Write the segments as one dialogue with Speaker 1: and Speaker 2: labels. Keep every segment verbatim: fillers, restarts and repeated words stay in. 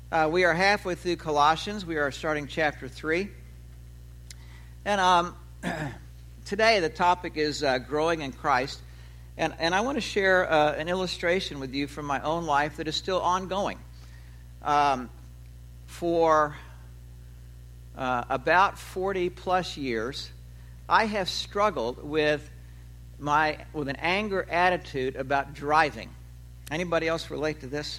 Speaker 1: Uh, we are halfway through Colossians. We are starting chapter three. And um, today the topic is uh, growing in Christ. And, and I want to share uh, an illustration with you from my own life that is still ongoing. Um, for uh, about forty plus years, I have struggled with my with an anger attitude about driving. Anybody else relate to this?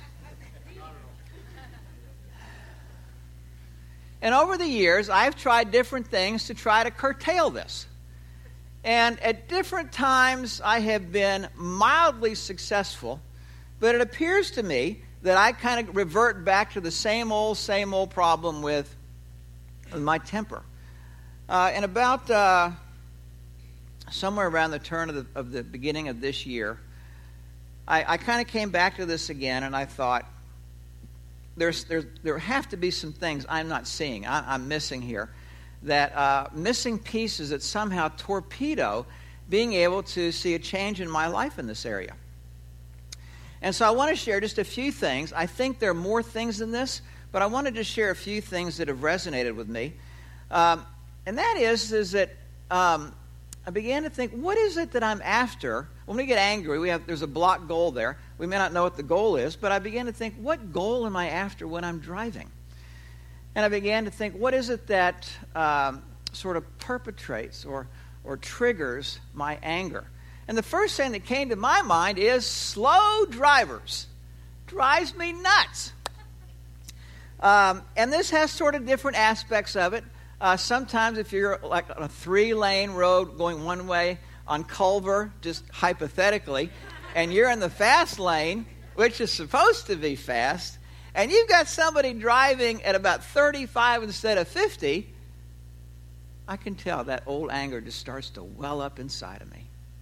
Speaker 1: And over the years, I've tried different things to try to curtail this. And at different times, I have been mildly successful, but it appears to me that I kind of revert back to the same old, same old problem with, with my temper. Uh, and about uh, somewhere around the turn of the, of the beginning of this year, I, I kind of came back to this again, and I thought, There's, there's, there have to be some things I'm not seeing, I, I'm missing here, that uh, missing pieces that somehow torpedo being able to see a change in my life in this area. And so I want to share just a few things. I think there are more things than this, but I wanted to share a few things that have resonated with me. Um, and that is, is that um, I began to think, what is it that I'm after? When we get angry, we have there's a block goal there. We may not know what the goal is, but I began to think, what goal am I after when I'm driving? And I began to think, what is it that um, sort of perpetrates or, or triggers my anger? And the first thing that came to my mind is slow drivers. Drives me nuts. Um, and this has sort of different aspects of it. Uh, sometimes if you're like on a three-lane road going one way on Culver, just hypothetically, and you're in the fast lane, which is supposed to be fast, and you've got somebody driving at about thirty-five instead of fifty, I can tell that old anger just starts to well up inside of me.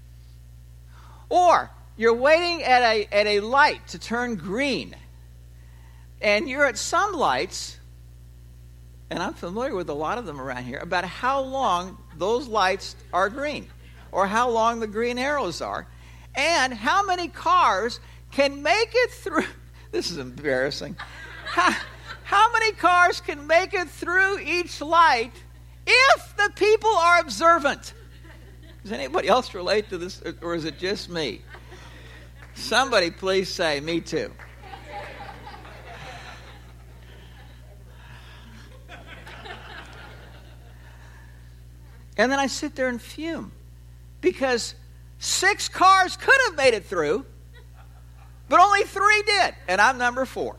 Speaker 1: Or you're waiting at a at a light to turn green, and you're at some lights, and I'm familiar with a lot of them around here, about how long those lights are green, or how long the green arrows are, and how many cars can make it through. This is embarrassing. How, how many cars can make it through each light if the people are observant? Does anybody else relate to this, or is it just me? Somebody please say, me too. And then I sit there and fume, because six cars could have made it through, but only three did, and I'm number four.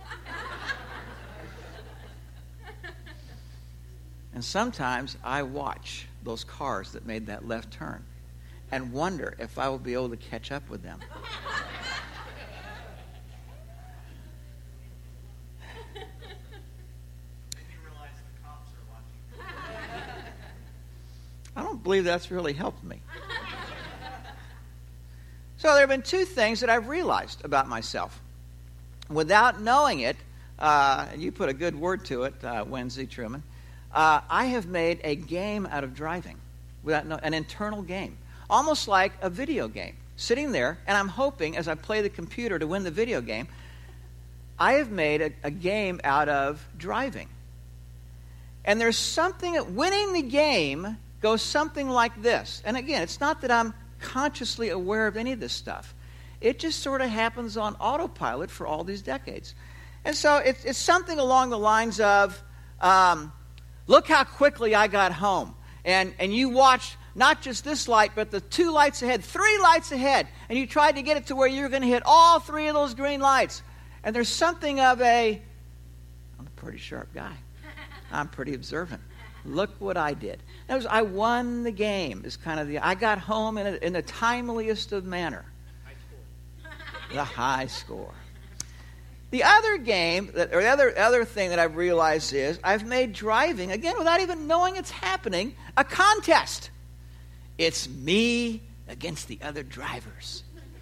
Speaker 1: And sometimes I watch those cars that made that left turn and wonder if I will be able to catch up with them. I don't believe that's really helped me. So there have been two things that I've realized about myself. Without knowing it, uh, and you put a good word to it, uh, Wendy Truman, uh, I have made a game out of driving, without know, an internal game, almost like a video game. Sitting there, and I'm hoping as I play the computer to win the video game, I have made a, a game out of driving. And there's something, winning the game goes something like this. And again, it's not that I'm consciously aware of any of this stuff. It just sort of happens on autopilot for all these decades. And so it's, it's something along the lines of, um, look how quickly I got home. And, and you watched not just this light, but the two lights ahead, three lights ahead. And you tried to get it to where you're going to hit all three of those green lights. And there's something of a, I'm a pretty sharp guy. I'm pretty observant. Look what I did. That was, I won the game. Is kind of the. I got home in, a, in the timeliest of manner. High score. The high score. The other game, that, or the other other thing that I've realized is I've made driving, again without even knowing it's happening, a contest. It's me against the other drivers.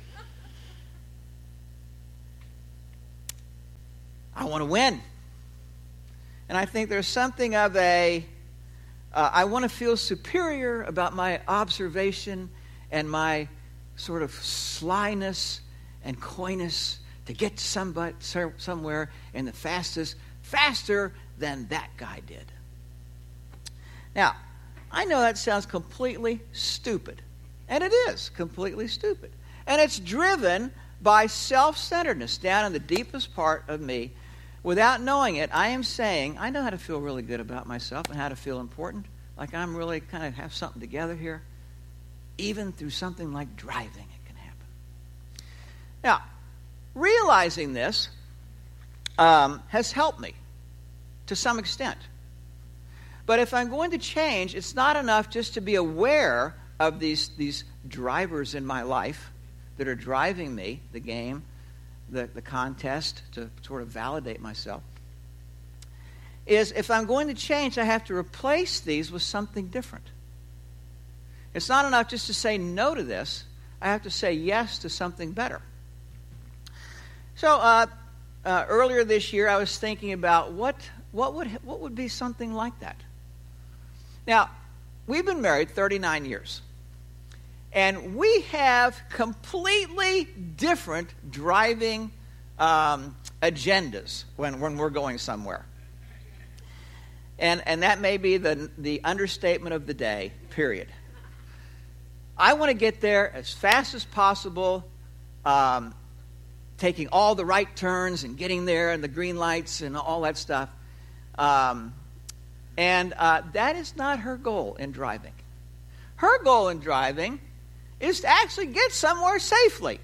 Speaker 1: I want to win. And I think there's something of a, uh, I want to feel superior about my observation and my sort of slyness and coyness to get to somebody, somewhere in the fastest faster than that guy did. Now, I know that sounds completely stupid, and it is completely stupid. And it's driven by self-centeredness down in the deepest part of me. Without knowing it, I am saying, I know how to feel really good about myself and how to feel important, like I'm really kind of have something together here. Even through something like driving, it can happen. Now, realizing this um, has helped me to some extent. But if I'm going to change, it's not enough just to be aware of these, these drivers in my life that are driving me, the game, the, the contest, to sort of validate myself. Is if I'm going to change, I have to replace these with something different. It's not enough just to say no to this. I have to say yes to something better. So uh, uh, earlier this year, I was thinking about what what would what would be something like that. Now, we've been married thirty-nine years, and we have completely different driving um, agendas when, when we're going somewhere. And and that may be the the understatement of the day, period. I want to get there as fast as possible, um, taking all the right turns and getting there and the green lights and all that stuff. Um, and uh, that is not her goal in driving. Her goal in driving is to actually get somewhere safely.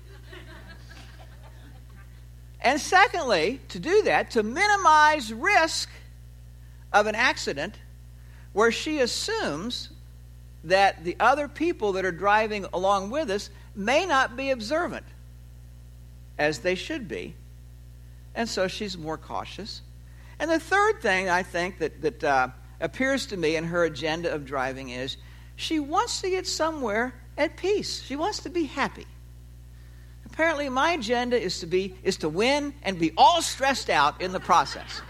Speaker 1: And secondly, to do that, to minimize risk of an accident where she assumes that the other people that are driving along with us may not be observant as they should be. And so she's more cautious. And the third thing I think that, that uh, appears to me in her agenda of driving is she wants to get somewhere at peace. She wants to be happy. Apparently my agenda is to be is to win and be all stressed out in the process.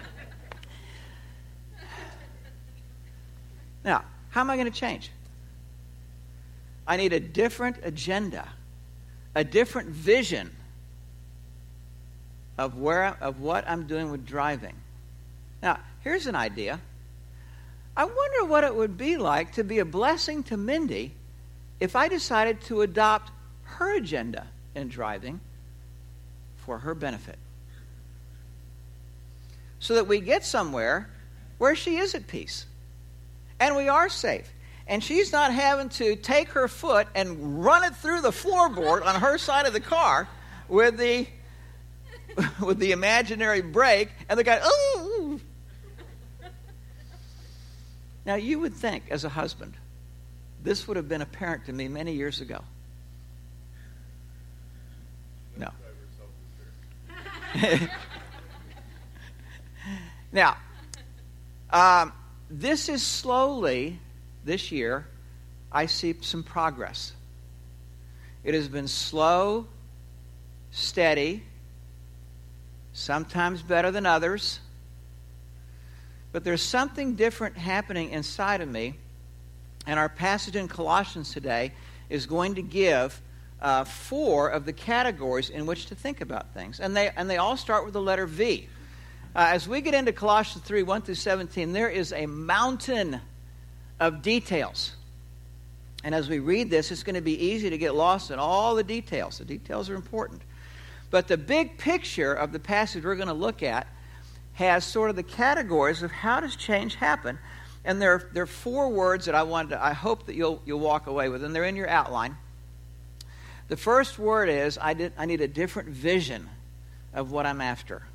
Speaker 1: Now, how am I going to change? I need a different agenda, a different vision of where of what I'm doing with driving. Now, here's an idea. I wonder what it would be like to be a blessing to Mindy if I decided to adopt her agenda in driving for her benefit, so that we get somewhere where she is at peace. And we are safe. And she's not having to take her foot and run it through the floorboard on her side of the car with the with the imaginary brake, and the guy, oh. Now, you would think, as a husband, this would have been apparent to me many years ago. No. Now, um, this is slowly, this year, I see some progress. It has been slow, steady, sometimes better than others. But there's something different happening inside of me. And our passage in Colossians today is going to give uh, four of the categories in which to think about things. And they, and they all start with the letter V. Uh, as we get into Colossians three, one through seventeen, there is a mountain of details. And as we read this, it's going to be easy to get lost in all the details. The details are important. But the big picture of the passage we're going to look at has sort of the categories of how does change happen. And there, there are four words that I wanted to, I hope that you'll you'll walk away with, and they're in your outline. The first word is I did I need a different vision of what I'm after.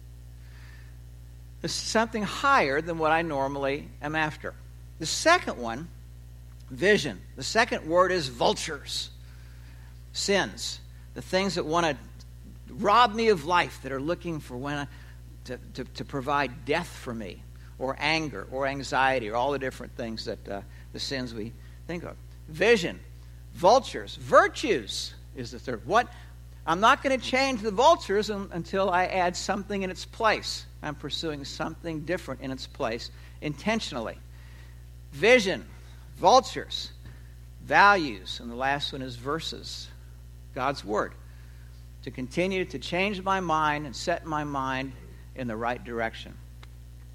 Speaker 1: It's something higher than what I normally am after. The second one, vision. The second word is vultures. Sins. The things that want to rob me of life, that are looking for when I, to, to, to provide death for me, or anger, or anxiety, or all the different things that uh, the sins we think of. Vision. Vultures. Virtues is the third. What? I'm not going to change the vultures un, until I add something in its place. I'm pursuing something different in its place intentionally. Vision, vultures, values, and the last one is verses, God's Word. To continue to change my mind and set my mind in the right direction.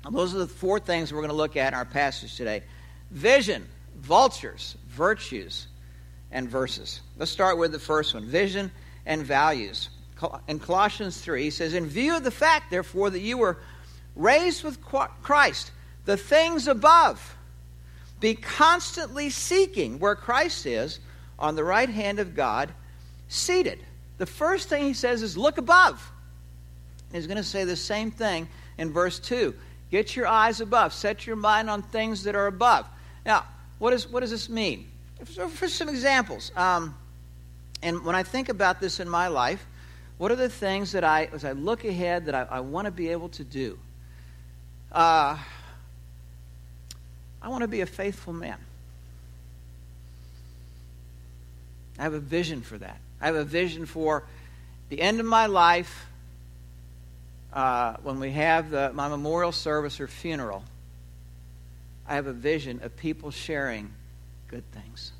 Speaker 1: Those are the four things we're going to look at in our passage today. Vision, vultures, virtues, and verses. Let's start with the first one, vision and values. In Colossians three, he says, in view of the fact, therefore, that you were raised with Christ, the things above, be constantly seeking where Christ is on the right hand of God, seated. The first thing he says is look above. He's going to say the same thing in verse two. Get your eyes above. Set your mind on things that are above. Now, what, is, what does this mean? For, for some examples, um, and when I think about this in my life, what are the things that I, as I look ahead, that I, I want to be able to do? Uh, I want to be a faithful man. I have a vision for that. I have a vision for the end of my life, uh, when we have the, my memorial service or funeral. I have a vision of people sharing good things.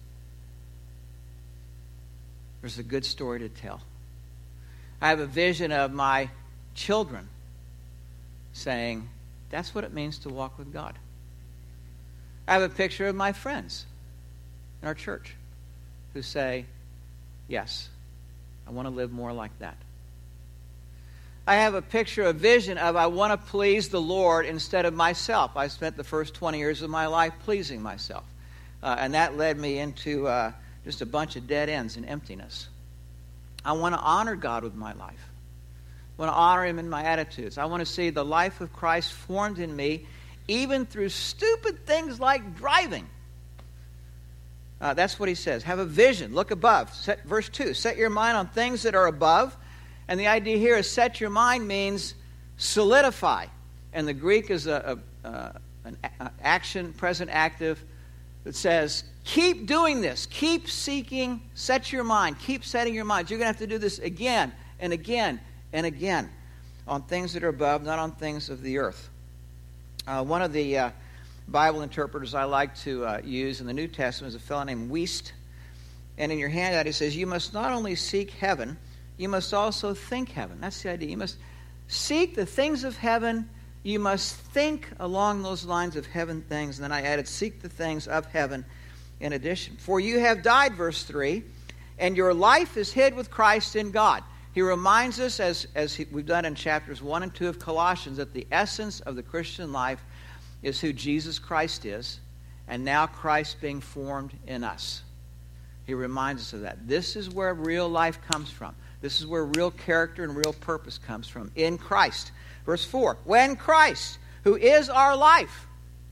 Speaker 1: There's a good story to tell. I have a vision of my children saying, that's what it means to walk with God. I have a picture of my friends in our church who say, yes, I want to live more like that. I have a picture, a vision of I want to please the Lord instead of myself. I spent the first twenty years of my life pleasing myself. Uh, and that led me into uh, just a bunch of dead ends and emptiness. I want to honor God with my life. I want to honor Him in my attitudes. I want to see the life of Christ formed in me, even through stupid things like driving. Uh, that's what he says. Have a vision. Look above. Set, verse two, set your mind on things that are above. And the idea here is set your mind means solidify. And the Greek is a, a, a, an a action, present active, that says, keep doing this. Keep seeking. Set your mind. Keep setting your mind. You're going to have to do this again and again and again on things that are above, not on things of the earth. Uh, one of the uh, Bible interpreters I like to uh, use in the New Testament is a fellow named Wiest. And in your handout he says, you must not only seek heaven, you must also think heaven. That's the idea. You must seek the things of heaven. You must think along those lines of heaven things. And then I added, seek the things of heaven in addition. For you have died, verse three, and your life is hid with Christ in God. He reminds us, as, as he, we've done in chapters one and two of Colossians, that the essence of the Christian life is who Jesus Christ is, and now Christ being formed in us. He reminds us of that. This is where real life comes from. This is where real character and real purpose comes from, in Christ. Verse four, when Christ, who is our life,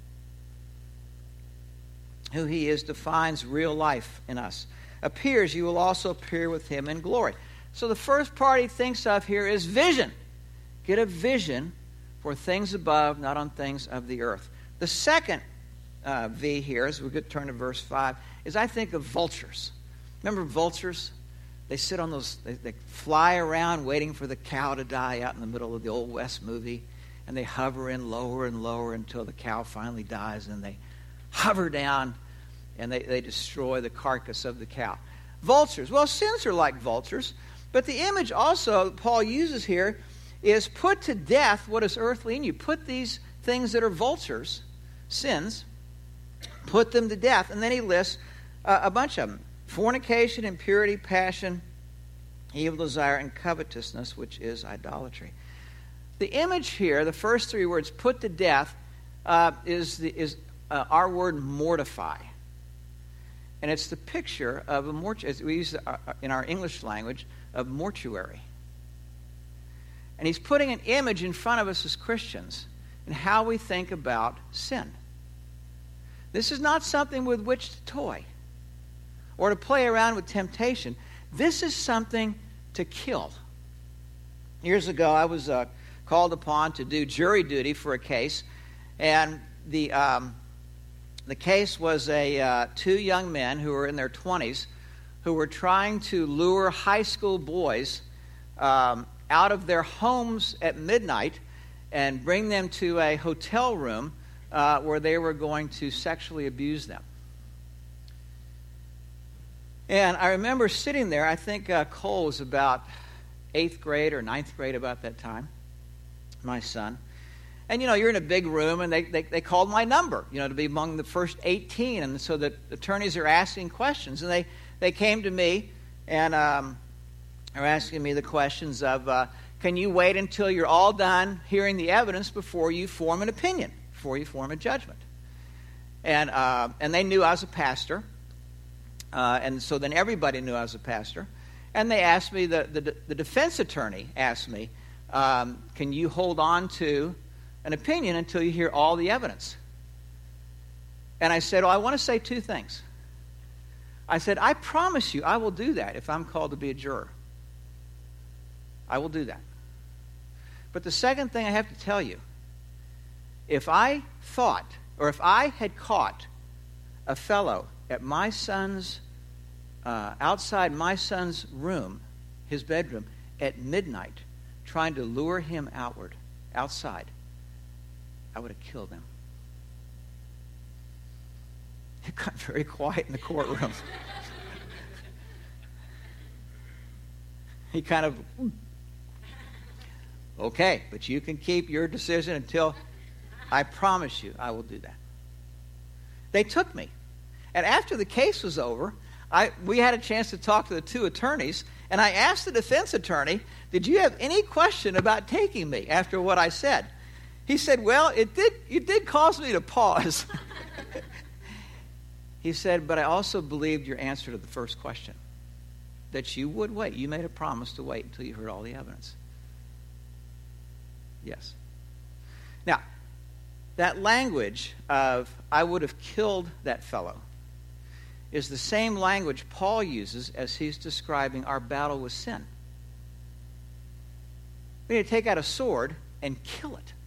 Speaker 1: who He is, defines real life in us, appears, you will also appear with Him in glory. So the first part he thinks of here is vision. Get a vision for things above, not on things of the earth. The second uh, V here, as we could turn to verse five, is I think of vultures. Remember vultures? They sit on those, they, they fly around waiting for the cow to die out in the middle of the Old West movie. And they hover in lower and lower until the cow finally dies. And they hover down and they, they destroy the carcass of the cow. Vultures. Well, sins are like vultures. But the image also Paul uses here is put to death what is earthly in you. Put these things that are vultures, sins, put them to death. And then he lists uh, a bunch of them. Fornication, impurity, passion, evil desire, and covetousness, which is idolatry. The image here, the first three words, put to death, uh, is, the, is uh, our word mortify. And it's the picture of a mortuary, as we use uh, in our English language, of mortuary. And he's putting an image in front of us as Christians in how we think about sin. This is not something with which to toy or to play around with temptation. This is something to kill. Years ago, I was uh, called upon to do jury duty for a case, and the um, the case was a uh, two young men who were in their twenties who were trying to lure high school boys um, out of their homes at midnight and bring them to a hotel room uh, where they were going to sexually abuse them. And I remember sitting there, I think uh, Cole was about eighth grade or ninth grade about that time, my son. And, you know, you're in a big room, and they, they, they called my number, you know, to be among the first eighteen. And so the attorneys are asking questions. And they, they came to me and um, are asking me the questions of, uh, can you wait until you're all done hearing the evidence before you form an opinion, before you form a judgment? And, uh, and they knew I was a pastor. Uh, and so then everybody knew I was a pastor. And they asked me, the, the, the defense attorney asked me, um, can you hold on to an opinion until you hear all the evidence? And I said, well, I want to say two things. I said, I promise you I will do that if I'm called to be a juror. I will do that. But the second thing I have to tell you, if I thought, or if I had caught a fellow at my son's, uh, outside my son's room, his bedroom, at midnight, trying to lure him outward, outside, I would have killed him. It got very quiet in the courtroom. He kind of, okay, but you can keep your decision until, I promise you, I will do that. They took me. And after the case was over, I, we had a chance to talk to the two attorneys, and I asked the defense attorney, did you have any question about taking me after what I said? He said, well, it did, it did cause me to pause. He said, but I also believed your answer to the first question, that you would wait. You made a promise to wait until you heard all the evidence. Yes. Now, that language of, I would have killed that fellow, is the same language Paul uses as he's describing our battle with sin. We need to take out a sword and kill it.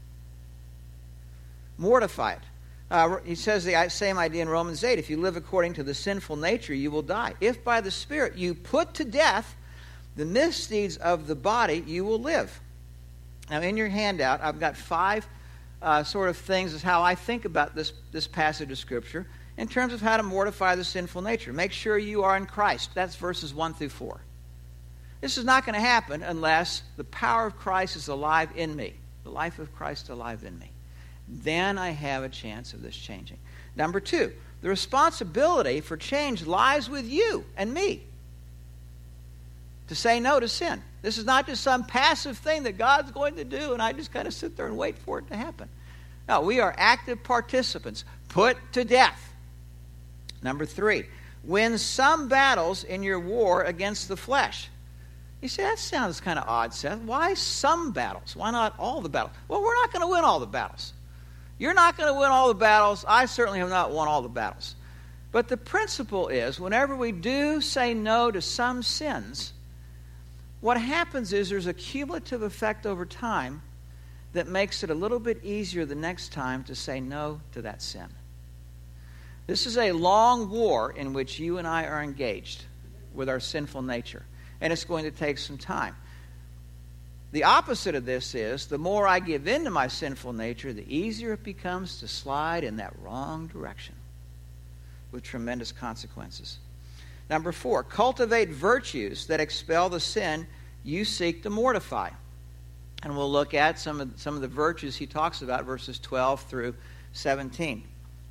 Speaker 1: Mortify it. Uh, he says the same idea in Romans eight. If you live according to the sinful nature, you will die. If by the Spirit you put to death the misdeeds of the body, you will live. Now, in your handout, I've got five uh, sort of things as how I think about this, this passage of Scripture in terms of how to mortify the sinful nature. Make sure you are in Christ. That's verses one through four. This is not going to happen unless the power of Christ is alive in me, the life of Christ alive in me. Then I have a chance of this changing. Number two, the responsibility for change lies with you and me to say no to sin. This is not just some passive thing that God's going to do and I just kind of sit there and wait for it to happen. No, we are active participants. Put to death. Number three, win some battles in your war against the flesh. You say, that sounds kind of odd, Seth. Why some battles? Why not all the battles? Well, we're not going to win all the battles. You're not going to win all the battles. I certainly have not won all the battles. But the principle is, whenever we do say no to some sins, what happens is there's a cumulative effect over time that makes it a little bit easier the next time to say no to that sin. This is a long war in which you and I are engaged with our sinful nature, and it's going to take some time. The opposite of this is, the more I give in to my sinful nature, the easier it becomes to slide in that wrong direction with tremendous consequences. Number four, cultivate virtues that expel the sin you seek to mortify. And we'll look at some of, some of the virtues he talks about, verses twelve through seventeen.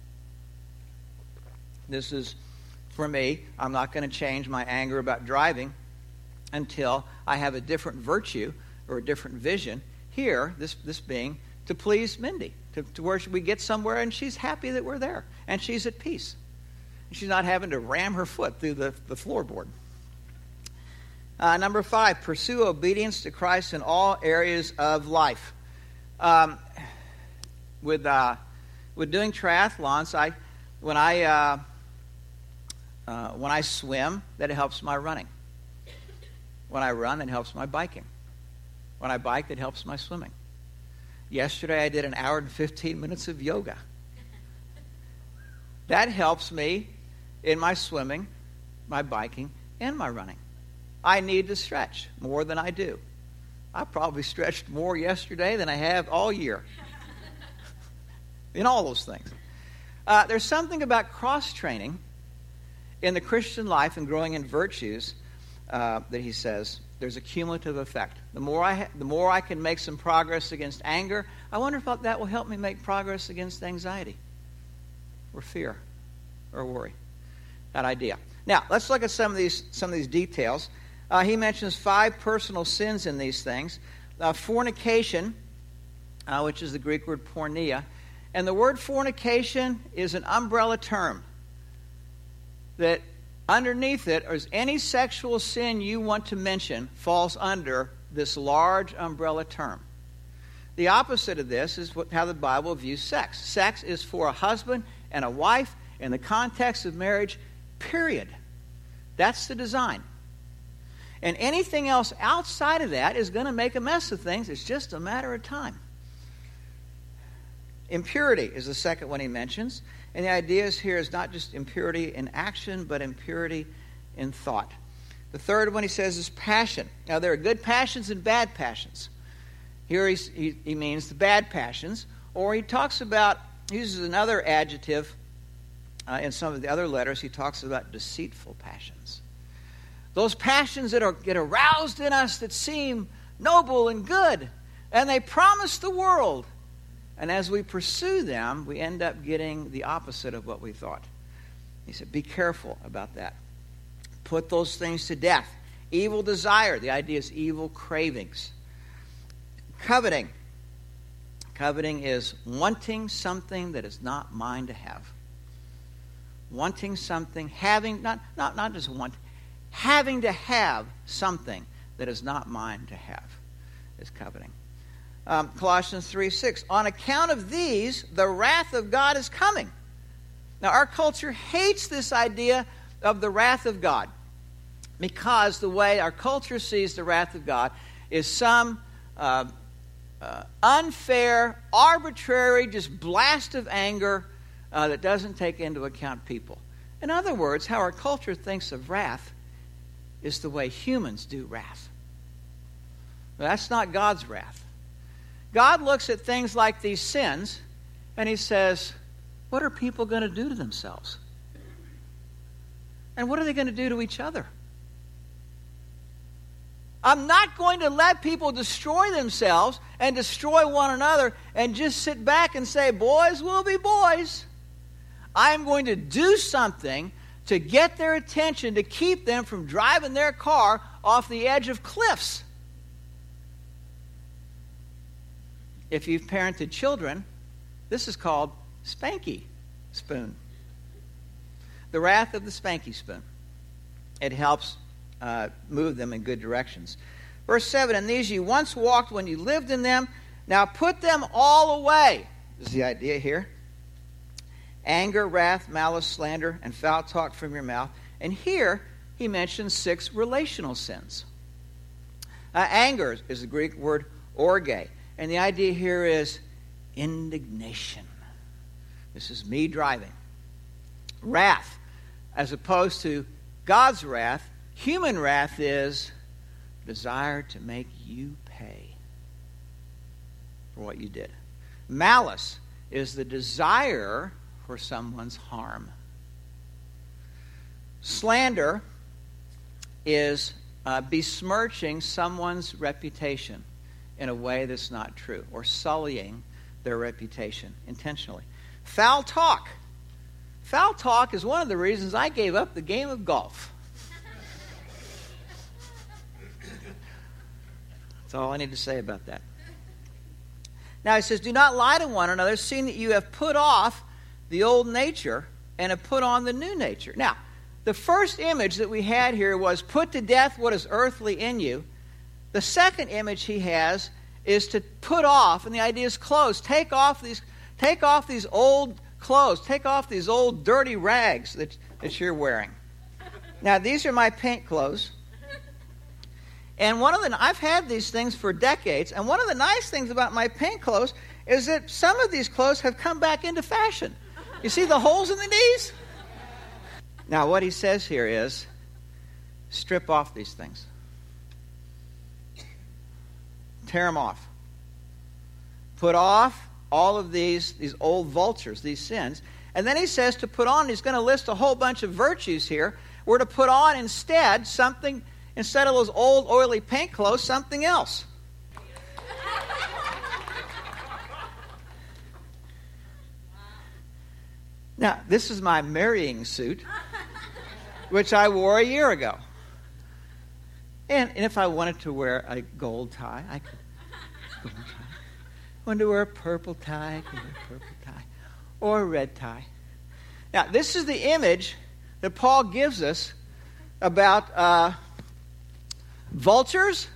Speaker 1: This is, for me, I'm not going to change my anger about driving until I have a different virtue or a different vision. Here, this, this being to please Mindy, to, to where we get somewhere and she's happy that we're there and she's at peace. She's not having to ram her foot through the, the floorboard. Uh, number five, pursue obedience to Christ in all areas of life. Um, with uh, with doing triathlons, I when I uh, uh, when I swim, that helps my running. When I run, that helps my biking. When I bike, that helps my swimming. Yesterday, I did an hour and fifteen minutes of yoga. That helps me in my swimming, my biking, and my running. I need to stretch more than I do. I probably stretched more yesterday than I have all year. In all those things. Uh, there's something about cross-training in the Christian life and growing in virtues uh, that he says there's a cumulative effect. The more I ha- the more I can make some progress against anger, I wonder if that will help me make progress against anxiety or fear or worry. That idea. Now, let's look at some of these some of these details. Uh, he mentions five personal sins in these things. Uh, fornication, uh, which is the Greek word porneia. And the word fornication is an umbrella term that underneath it is any sexual sin you want to mention falls under this large umbrella term. The opposite of this is what, how the Bible views sex. Sex is for a husband and a wife in the context of marriage, period. That's the design. And anything else outside of that is going to make a mess of things. It's just a matter of time. Impurity is the second one he mentions. And the idea is here is not just impurity in action, but impurity in thought. The third one he says is passion. Now, there are good passions and bad passions. Here he's, he, he means the bad passions. Or he talks about, he uses another adjective uh, in some of the other letters. He talks about deceitful passions. Those passions that are, get aroused in us that seem noble and good. And they promise the world. And as we pursue them, we end up getting the opposite of what we thought. He said, be careful about that. Put those things to death. Evil desire. The idea is evil cravings. Coveting. Coveting is wanting something that is not mine to have. Wanting something, having, not, not, not just want, having to have something that is not mine to have is coveting. Um, Colossians three six, on account of these, the wrath of God is coming. Now, our culture hates this idea of the wrath of God because the way our culture sees the wrath of God is some uh, uh, unfair, arbitrary, just blast of anger uh, that doesn't take into account people. In other words, how our culture thinks of wrath is the way humans do wrath. That's not God's wrath. God looks at things like these sins, and he says, what are people going to do to themselves? And what are they going to do to each other? I'm not going to let people destroy themselves and destroy one another and just sit back and say, boys will be boys. I am going to do something to get their attention, to keep them from driving their car off the edge of cliffs. If you've parented children, this is called spanky spoon. The wrath of the spanky spoon. It helps uh, move them in good directions. Verse seven, and these you once walked when you lived in them. Now put them all away. This is the idea here. Anger, wrath, malice, slander, and foul talk from your mouth. And here he mentions six relational sins. Uh, anger is the Greek word orge. And the idea here is indignation. This is me driving. Wrath, as opposed to God's wrath, human wrath is desire to make you pay for what you did. Malice is the desire for someone's harm. Slander is uh, besmirching someone's reputation in a way that's not true, or sullying their reputation intentionally. Foul talk. Foul talk is one of the reasons I gave up the game of golf. That's all I need to say about that. Now he says, do not lie to one another, seeing that you have put off the old nature and have put on the new nature. Now, the first image that we had here was put to death what is earthly in you. The second image he has is to put off, and the idea is clothes. Take off these, take off these old clothes. Take off these old dirty rags that, that you're wearing. Now, these are my paint clothes. And one of the, I've had these things for decades, and one of the nice things about my paint clothes is that some of these clothes have come back into fashion. You see the holes in the knees? Now, what he says here is, strip off these things. Tear them off. Put off all of these, these old vultures, these sins. And then he says to put on, he's going to list a whole bunch of virtues here. We're to put on instead something, instead of those old oily paint clothes, something else. Now, this is my marrying suit, which I wore a year ago. And, and if I wanted to wear a gold tie, I could. Gold tie. Wanted to wear a purple tie, I could wear a purple tie. Or a red tie. Now, this is the image that Paul gives us about uh, vultures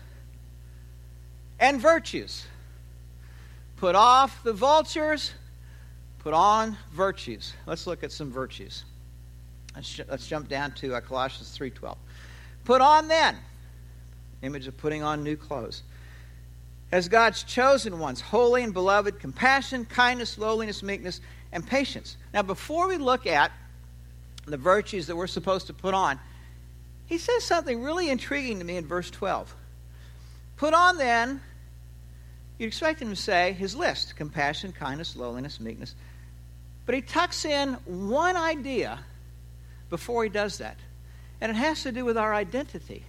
Speaker 1: and virtues. Put off the vultures, put on virtues. Let's look at some virtues. Let's, let's jump down to uh, Colossians three twelve. Put on then, image of putting on new clothes, as God's chosen ones, holy and beloved, compassion, kindness, lowliness, meekness, and patience. Now, before we look at the virtues that we're supposed to put on, he says something really intriguing to me in verse twelve. Put on then, you'd expect him to say his list, compassion, kindness, lowliness, meekness. But he tucks in one idea before he does that. And it has to do with our identity.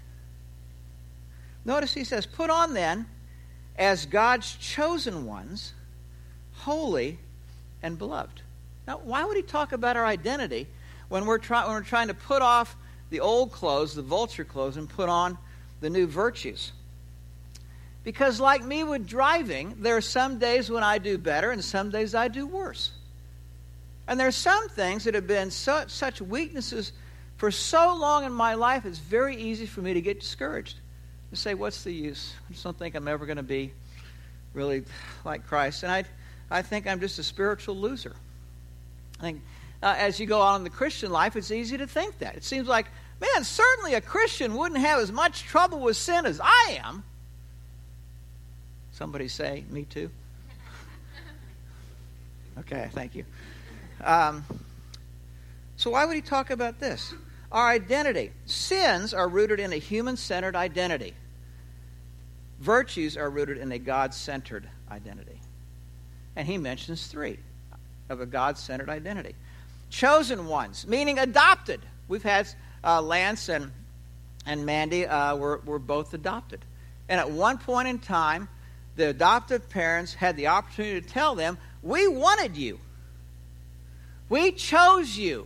Speaker 1: Notice he says, put on then, as God's chosen ones, holy and beloved. Now, why would he talk about our identity when we're, try- when we're trying to put off the old clothes, the vulture clothes, and put on the new virtues? Because like me with driving, there are some days when I do better and some days I do worse. And there are some things that have been so, such weaknesses for so long in my life, it's very easy for me to get discouraged. To say, what's the use? I just don't think I'm ever going to be really like Christ. And I I think I'm just a spiritual loser. I think uh, as you go on in the Christian life, it's easy to think that. It seems like, man, certainly a Christian wouldn't have as much trouble with sin as I am. Somebody say, me too? Okay, thank you. Um, so why would he talk about this? Our identity. Sins are rooted in a human-centered identity. Virtues are rooted in a God-centered identity. And he mentions three of a God-centered identity. Chosen ones, meaning adopted. We've had uh, Lance and, and Mandy uh, were, were both adopted. And at one point in time, the adoptive parents had the opportunity to tell them, we wanted you. We chose you.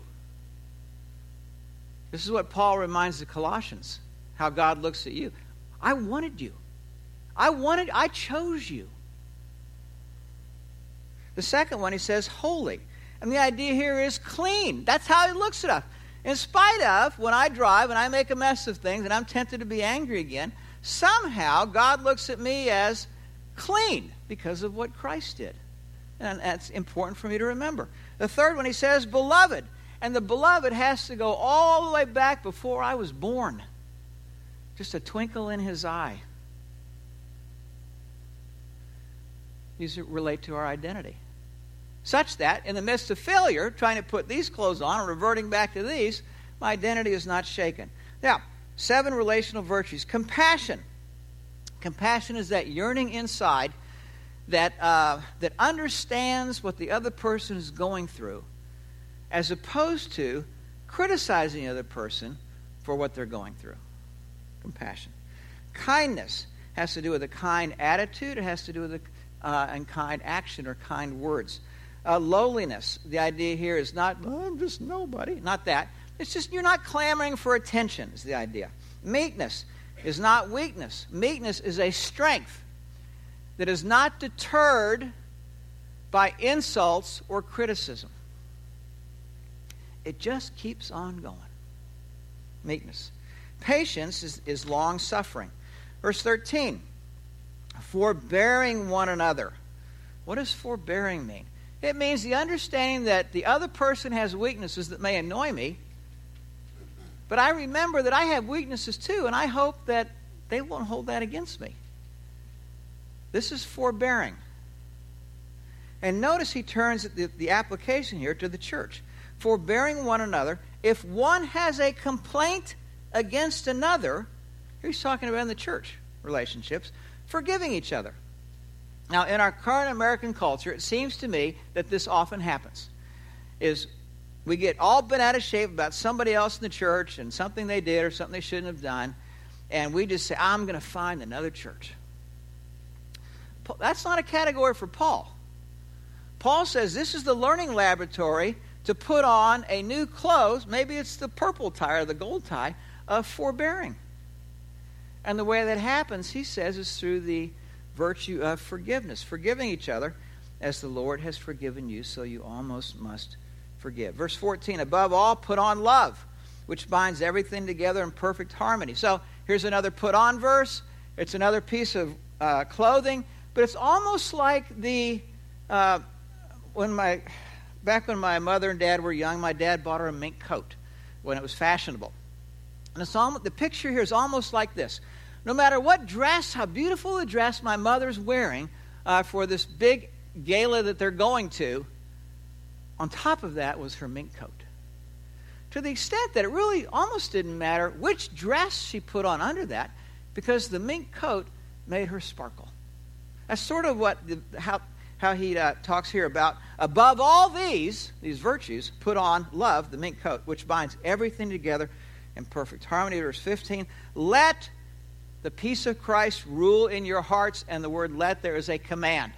Speaker 1: This is what Paul reminds the Colossians, how God looks at you. I wanted you. I wanted, I chose you. The second one, he says, holy. And the idea here is clean. That's how he looks at us. In spite of, when I drive and I make a mess of things and I'm tempted to be angry again, somehow God looks at me as clean because of what Christ did. And that's important for me to remember. The third one, he says, beloved. And the beloved has to go all the way back before I was born. Just a twinkle in his eye. These relate to our identity. Such that, in the midst of failure, trying to put these clothes on and reverting back to these, my identity is not shaken. Now, seven relational virtues. Compassion. Compassion is that yearning inside that, uh, that understands what the other person is going through, as opposed to criticizing the other person for what they're going through. Compassion. Kindness has to do with a kind attitude. It has to do with a uh, and kind action or kind words. Uh, lowliness. The idea here is not, oh, I'm just nobody. Not that. It's just you're not clamoring for attention is the idea. Meekness is not weakness. Meekness is a strength that is not deterred by insults or criticism. It just keeps on going. Meekness. Patience is, is long-suffering. Verse thirteen, forbearing one another. What does forbearing mean? It means the understanding that the other person has weaknesses that may annoy me, but I remember that I have weaknesses too, and I hope that they won't hold that against me. This is forbearing. And notice he turns the, the application here to the church. Forbearing one another. If one has a complaint against another, here he's talking about in the church relationships, forgiving each other. Now, in our current American culture, it seems to me that this often happens. Is we get all bent out of shape about somebody else in the church and something they did or something they shouldn't have done, and we just say, I'm going to find another church. That's not a category for Paul. Paul says this is the learning laboratory to put on a new clothes. Maybe it's the purple tie or the gold tie of forbearing. And the way that happens, he says, is through the virtue of forgiveness. Forgiving each other as the Lord has forgiven you, so you almost must forgive. Verse fourteen, above all, put on love, which binds everything together in perfect harmony. So here's another put on verse. It's another piece of uh, clothing. But it's almost like the, uh, when my, back when my mother and dad were young, my dad bought her a mink coat when it was fashionable. And it's almost, the picture here is almost like this. No matter what dress, how beautiful a dress my mother's wearing uh, for this big gala that they're going to, on top of that was her mink coat. To the extent that it really almost didn't matter which dress she put on under that, because the mink coat made her sparkle. That's sort of what the, how how he uh, talks here about. Above all these, these virtues, put on love, the mink coat, which binds everything together in perfect harmony. Verse fifteen, let the peace of Christ rule in your hearts. And the word let there is a command.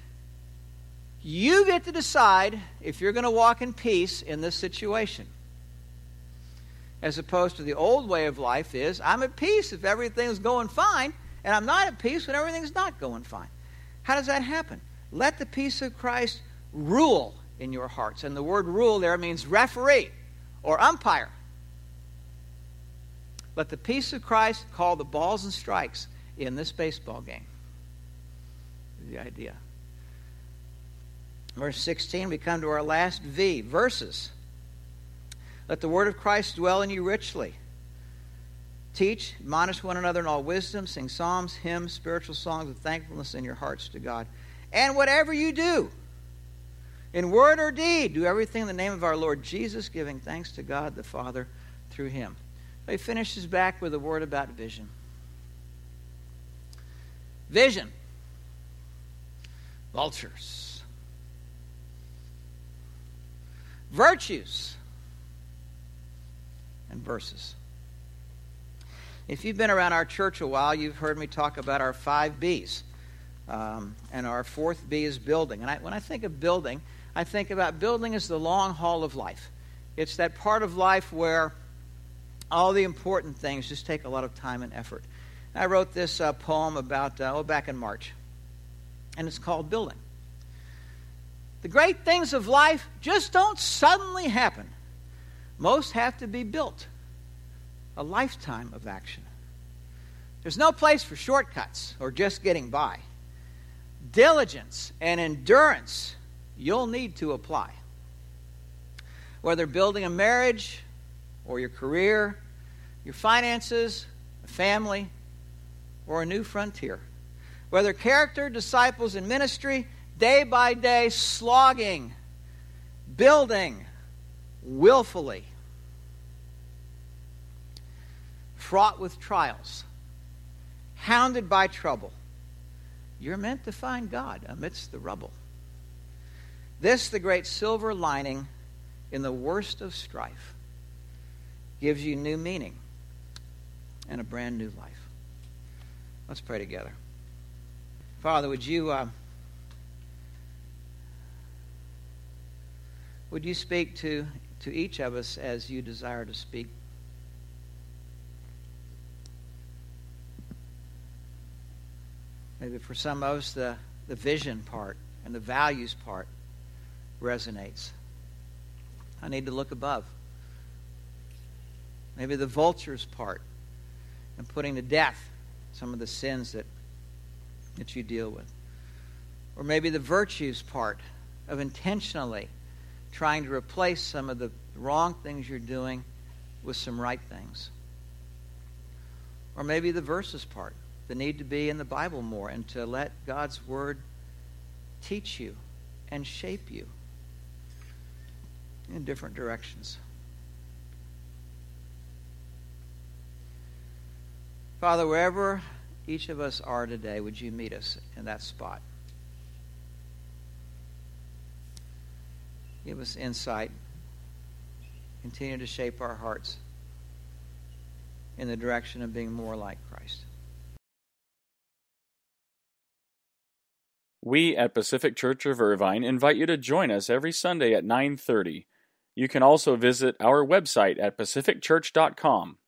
Speaker 1: You get to decide if you're going to walk in peace in this situation. As opposed to the old way of life is, I'm at peace if everything's going fine, and I'm not at peace when everything's not going fine. How does that happen? Let the peace of Christ rule in your hearts. And the word rule there means referee or umpire. Let the peace of Christ call the balls and strikes in this baseball game. The idea. Verse sixteen, we come to our last V, verses. Let the word of Christ dwell in you richly. Teach, admonish one another in all wisdom, sing psalms, hymns, spiritual songs of thankfulness in your hearts to God. And whatever you do, in word or deed, do everything in the name of our Lord Jesus, giving thanks to God the Father through him. He finishes back with a word about vision. Vision. Vultures. Virtues. And verses. If you've been around our church a while, you've heard me talk about our five B's. Um, and our fourth B is building. And I, when I think of building, I think about building as the long haul of life. It's that part of life where all the important things just take a lot of time and effort. And I wrote this uh, poem about, uh, oh, back in March. And it's called Building. The great things of life just don't suddenly happen. Most have to be built. A lifetime of action. There's no place for shortcuts or just getting by. Diligence and endurance you'll need to apply. Whether building a marriage or your career, your finances, a family, or a new frontier. Whether character, disciples, and ministry, day by day slogging, building willfully. Fraught with trials, hounded by trouble. You're meant to find God amidst the rubble. This, the great silver lining in the worst of strife, gives you new meaning and a brand new life. Let's pray together. Father, would you uh, would you speak to, to each of us as you desire to speak? Maybe for some of us, the, the vision part and the values part resonates. I need to look above. Maybe the vultures part and putting to death some of the sins that, that you deal with. Or maybe the virtues part of intentionally trying to replace some of the wrong things you're doing with some right things. Or maybe the verses part. The need to be in the Bible more and to let God's Word teach you and shape you in different directions. Father, wherever each of us are today, would you meet us in that spot? Give us insight. Continue to shape our hearts. in the direction of being more like Christ.
Speaker 2: We at Pacific Church of Irvine invite you to join us every Sunday at nine thirty. You can also visit our website at pacific church dot com.